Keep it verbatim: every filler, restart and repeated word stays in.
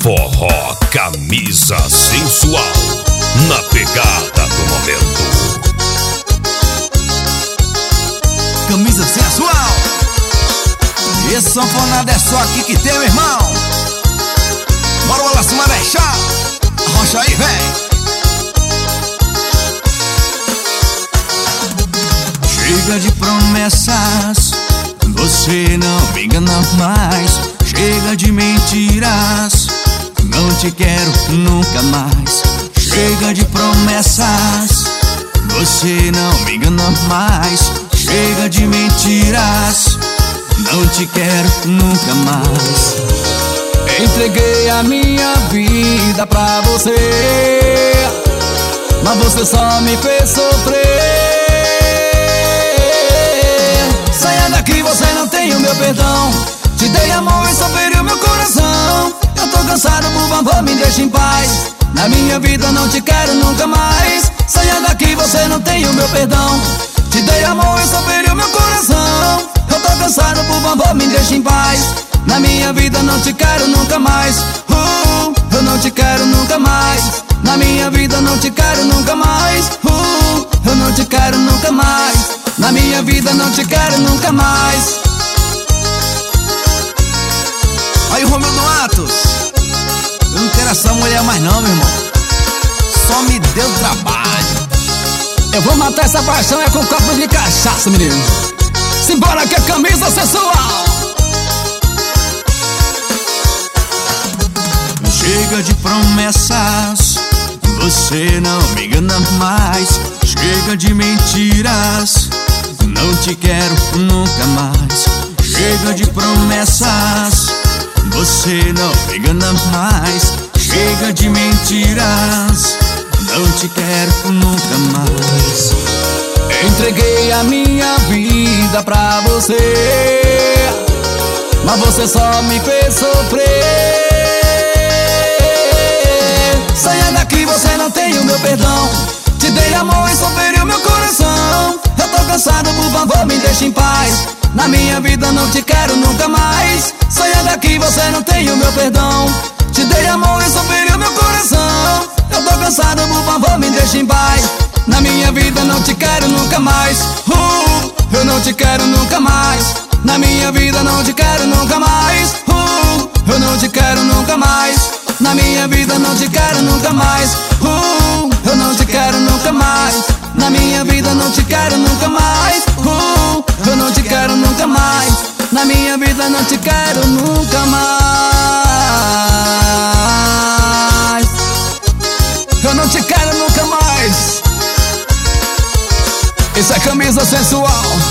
Forró Camisa Sensual, na pegada do momento. Camisa Sensual. Esse sanfonado é só aqui que tem, meu irmão. Bora lá cima deixar. Arrocha aí, vem. Chega de promessas, você não me engana mais. Chega de mentiras, não te quero nunca mais. Chega de promessas, você não me engana mais. Chega de mentiras, não te quero nunca mais. Entreguei a minha vida pra você, mas você só me fez sofrer. Saia daqui, você não tem o meu perdão. Te dei amor e só feriu meu coração. Eu tô cansado, por favor, me deixa em paz. Na minha vida não te quero nunca mais. Saia daqui, você não tem o meu perdão. Te dei amor e só feriu meu coração. Eu tô cansado, por favor, me deixa em paz. Na minha vida não te quero nunca mais. uh, Eu não te quero nunca mais. Na minha vida não te quero nunca mais. uh, Eu não te quero nunca mais. Na minha vida não te quero nunca mais. Aí o Romeu do Atos, eu não quero essa mulher mais não, meu irmão. Só me deu trabalho. Eu vou matar essa paixão é com um copo de cachaça, menino. Simbora que é Camisa Sensual. Chega de promessas, você não me engana mais. Chega de mentiras, não te quero nunca mais. Chega de promessas, você não me engana mais. Chega de mentiras, não te quero nunca mais. Entreguei a minha vida pra você, mas você só me fez sofrer. Saia daqui, você não tem o meu perdão. Te dei amor e só feriu meu coração. Eu tô cansado, por favor, me deixa em paz. Na minha vida não te quero nunca mais. Saia daqui, você não tem o meu perdão. Te dei amor e só feriu meu coração. Eu tô cansado, por favor, me deixa em paz. Na minha vida não te quero nunca mais. uh, Eu não te quero nunca mais. Na minha vida não te quero nunca mais. uh, Eu não te quero nunca mais. Na minha vida não te quero nunca mais. uh, Eu não te quero nunca mais. Na minha vida não te quero nunca mais. uh, Eu não te quero nunca mais. Na minha vida não te quero nunca mais. Eu não te quero nunca mais. Isso é Camisa Sensual.